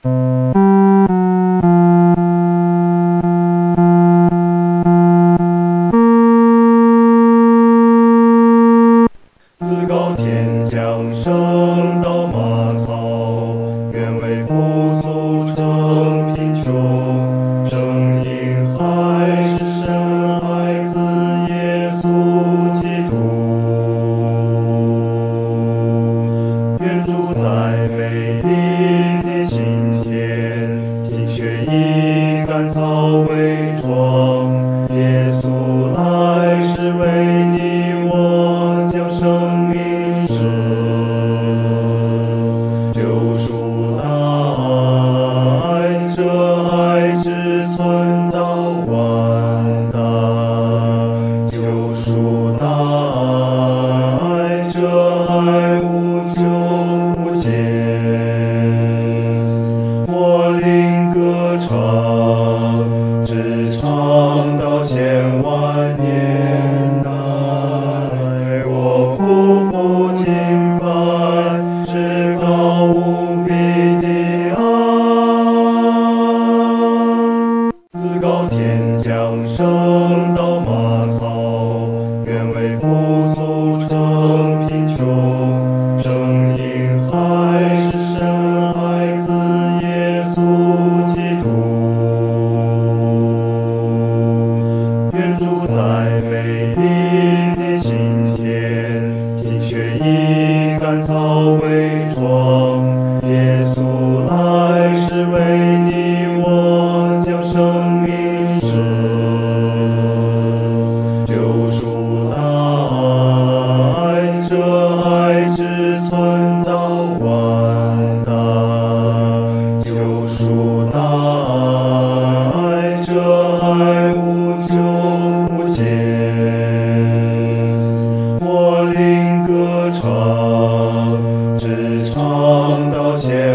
自高天降生到马槽，愿为富足成贫穷，声音还是神爱子耶稣基督。愿主在美丽的今天，精血以干燥为装，耶稣来是为你我将生命使救赎来，这爱只存到万代，救赎来，这爱无穷无尽。我灵歌唱，直唱到千万年代。我夫妇敬拜，至高无比的爱。自高天降生到马槽，愿为富足成贫穷，声音还是神爱子耶稣基督。愿主在美丽的今天，精血以干燥为装，耶稣来是为你我将生命使救赎来，这爱只存到万代，救赎来，这爱无穷无尽。我灵歌唱，直唱到千